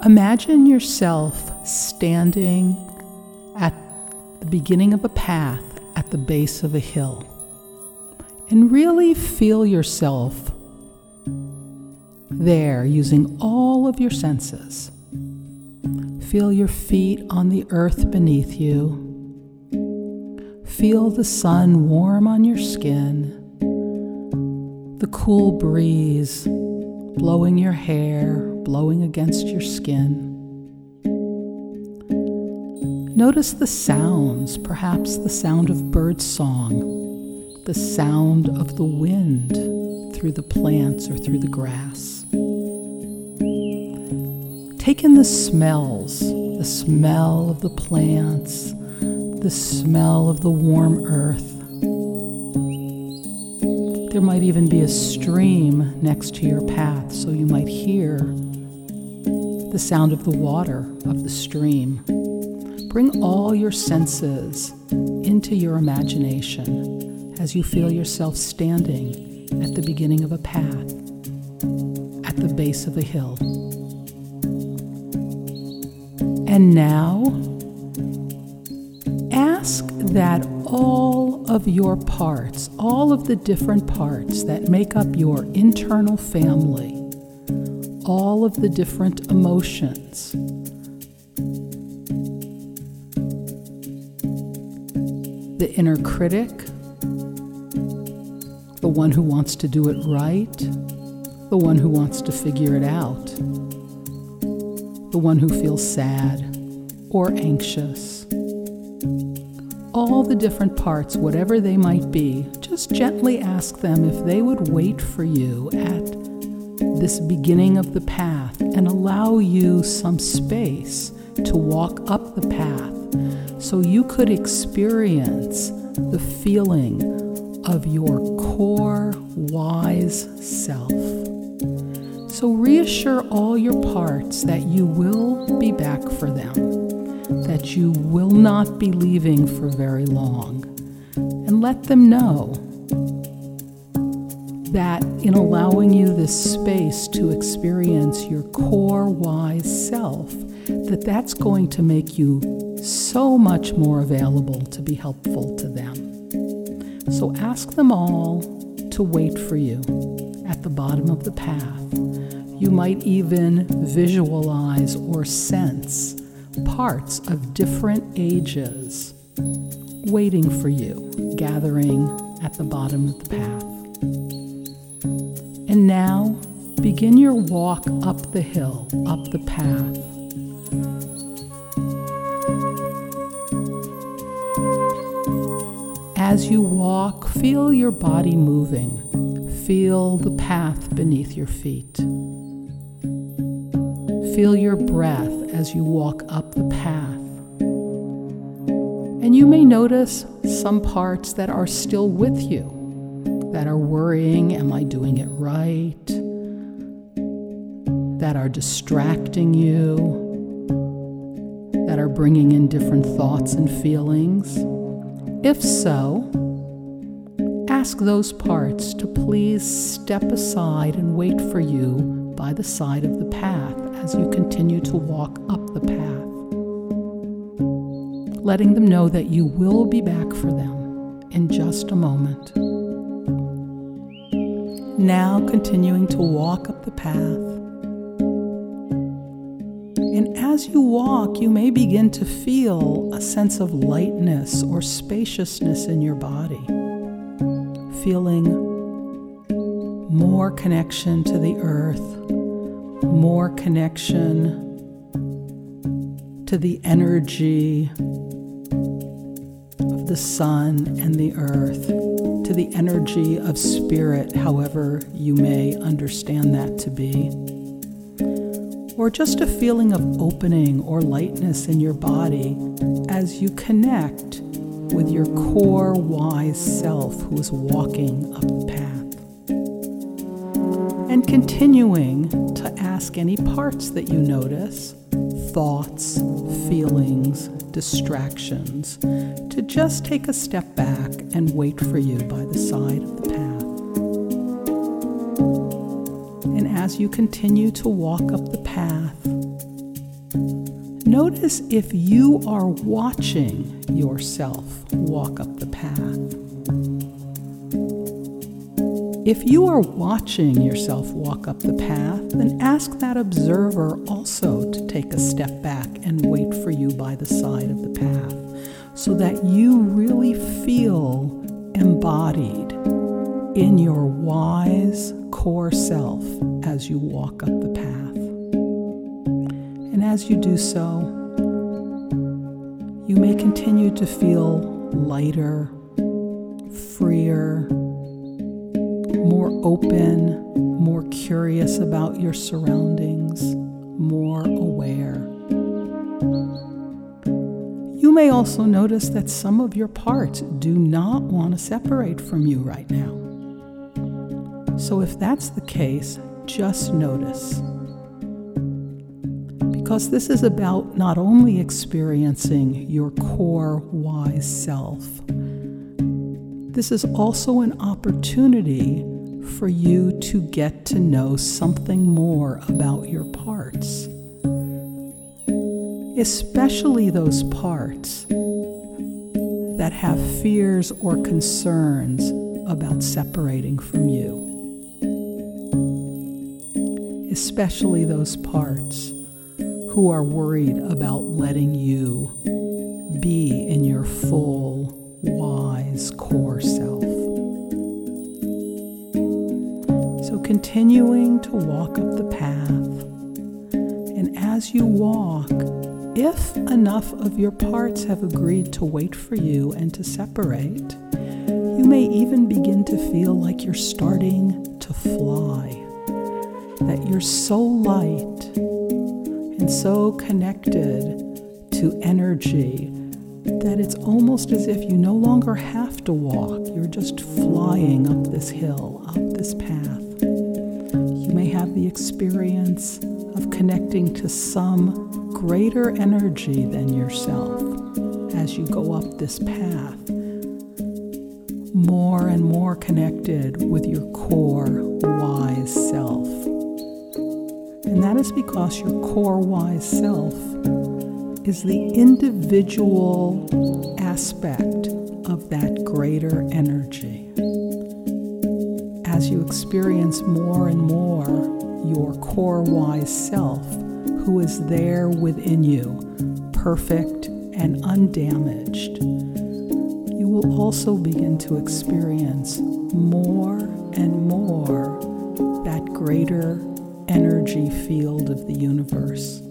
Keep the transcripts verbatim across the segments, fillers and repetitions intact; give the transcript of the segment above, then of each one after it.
Imagine yourself standing at the beginning of a path at the base of a hill, and really feel yourself there using all of your senses. Feel your feet on the earth beneath you. Feel the sun warm on your skin, the cool breeze blowing your hair, blowing against your skin. Notice the sounds, perhaps the sound of bird song, the sound of the wind through the plants or through the grass. Take in the smells, the smell of the plants, the smell of the warm earth. There might even be a stream next to your path, so you might hear the sound of the water of the stream. Bring all your senses into your imagination as you feel yourself standing at the beginning of a path, at the base of a hill. And now, ask that all of your parts, all of the different parts that make up your internal family, all of the different emotions, the inner critic, the one who wants to do it right, the one who wants to figure it out, the one who feels sad or anxious. All the different parts, whatever they might be, just gently ask them if they would wait for you at this beginning of the path and allow you some space to walk up the path so you could experience the feeling of your core wise self. So reassure all your parts that you will be back for them, that you will not be leaving for very long, and let them know that in allowing you this space to experience your core wise self, that that's going to make you so much more available to be helpful to them. So ask them all to wait for you at the bottom of the path. You might even visualize or sense parts of different ages waiting for you, gathering at the bottom of the path. And now, begin your walk up the hill, up the path. As you walk, feel your body moving. Feel the path beneath your feet. Feel your breath as you walk up the path. And you may notice some parts that are still with you, that are worrying, am I doing it right? That are distracting you, that are bringing in different thoughts and feelings. If so, ask those parts to please step aside and wait for you by the side of the path as you continue to walk up the path, letting them know that you will be back for them in just a moment. Now continuing to walk up the path. And as you walk, you may begin to feel a sense of lightness or spaciousness in your body, feeling more connection to the earth, more connection to the energy of the sun and the earth, to the energy of spirit, however you may understand that to be. Or just a feeling of opening or lightness in your body as you connect with your core wise self who is walking up the path. And continuing to ask any parts that you notice, thoughts, feelings, distractions, to just take a step back and wait for you by the side of the path. And as you continue to walk up the path, Notice if you are watching yourself walk up the path. If you are watching yourself walk up the path, then ask that observer also to take a step back and wait for you by the side of the path, so that you really feel embodied in your wise core self as you walk up the path. And as you do so, you may continue to feel lighter, freer, more open, more curious about your surroundings, more aware. You may also notice that some of your parts do not want to separate from you right now. So if that's the case, just notice. Because this is about not only experiencing your core wise self, this is also an opportunity for you to get to know something more about your parts, especially those parts that have fears or concerns about separating from you, especially those parts who are worried about letting you be in your full, wise core self. So continuing to walk up the path, and as you walk, if enough of your parts have agreed to wait for you and to separate, you may even begin to feel like you're starting to fly, that you're so light and so connected to energy that it's almost as if you no longer have to walk. You're just flying up this hill, up this path. You may have the experience of connecting to some greater energy than yourself as you go up this path, more and more connected with your core wise self. And that is because your core wise self is the individual aspect of that greater energy. As you experience more and more your core wise self, who is there within you, perfect and undamaged, you will also begin to experience more and more that greater energy field of the universe.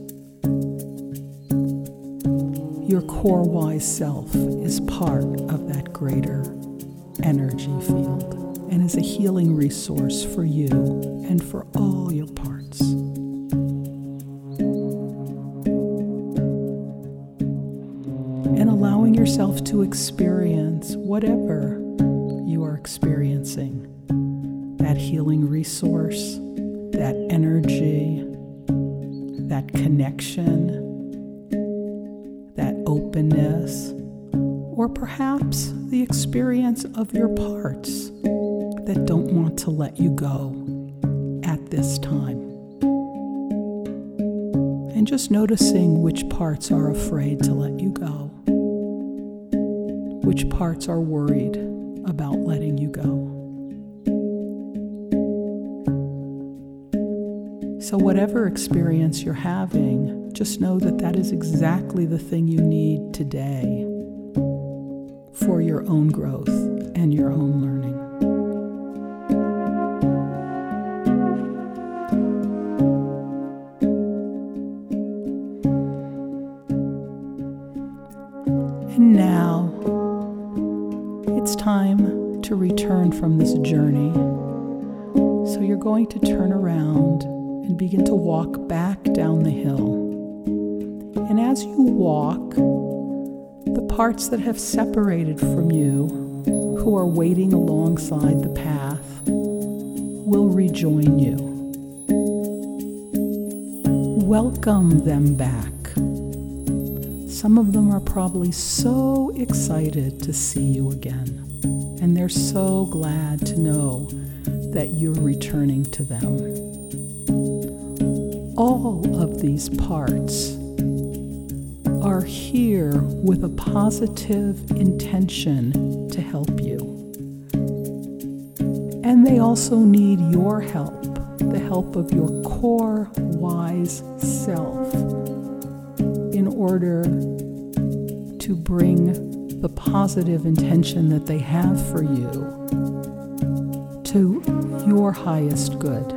Your core wise self is part of that greater energy field and is a healing resource for you and for all your parts. And allowing yourself to experience whatever you are experiencing, that healing resource, that energy, that connection, that openness, or perhaps the experience of your parts that don't want to let you go at this time. And just noticing which parts are afraid to let you go, which parts are worried about letting you go. So whatever experience you're having, just know that that is exactly the thing you need today for your own growth and your own learning. And now it's time to return from this journey. So you're going to turn around and begin to walk back down the hill. And as you walk, the parts that have separated from you, who are waiting alongside the path, will rejoin you. Welcome them back. Some of them are probably so excited to see you again, and they're so glad to know that you're returning to them. All of these parts are here with a positive intention to help you. And they also need your help, the help of your core wise self, in order to bring the positive intention that they have for you to your highest good.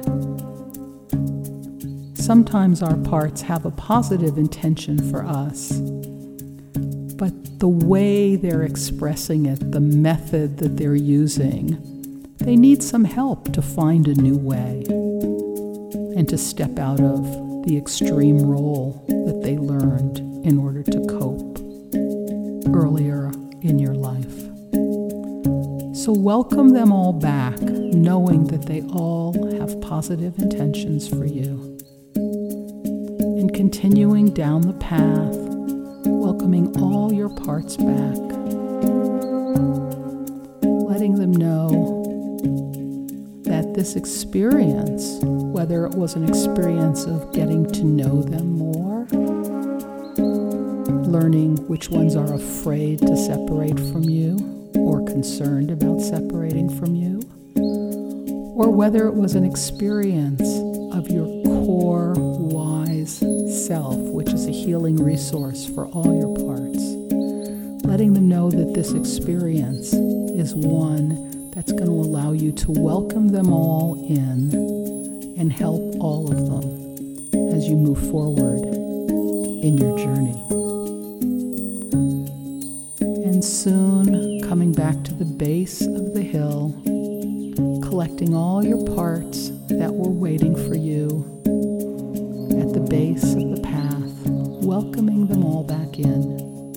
Sometimes our parts have a positive intention for us, but the way they're expressing it, the method that they're using, they need some help to find a new way and to step out of the extreme role that they learned in order to cope earlier in your life. So welcome them all back, knowing that they all have positive intentions for you. And continuing down the path, welcoming all your parts back, letting them know that this experience, whether it was an experience of getting to know them more, learning which ones are afraid to separate from you or concerned about separating from you, or whether it was an experience of your core wise self, which is a healing resource for all your parts, letting them know that this experience is one that's going to allow you to welcome them all in and help all of them as you move forward in your journey. And soon coming back to the base of the hill, collecting all your parts that were waiting for you at the base of the path, welcoming them all back in.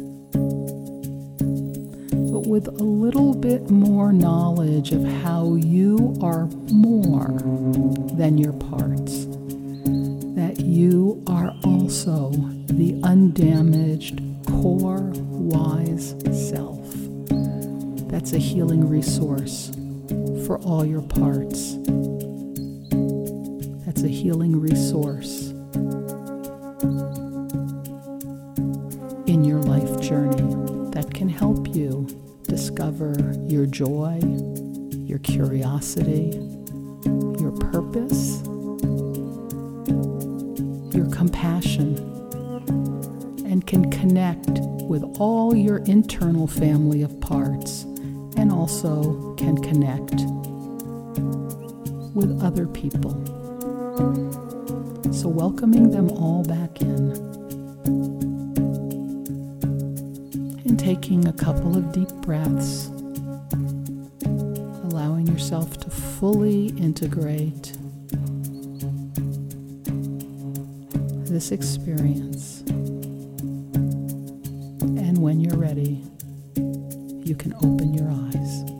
But with a little bit more knowledge of how you are more than your parts, that you are also the undamaged core wise self. That's a healing resource for all your parts. That's a healing resource in your life journey that can help you discover your joy, your curiosity, your purpose, your compassion, and can connect with all your internal family of parts, and also can connect with other people. So welcoming them all back in and taking a couple of deep breaths, allowing yourself to fully integrate this experience. And when you're ready, you can open your eyes.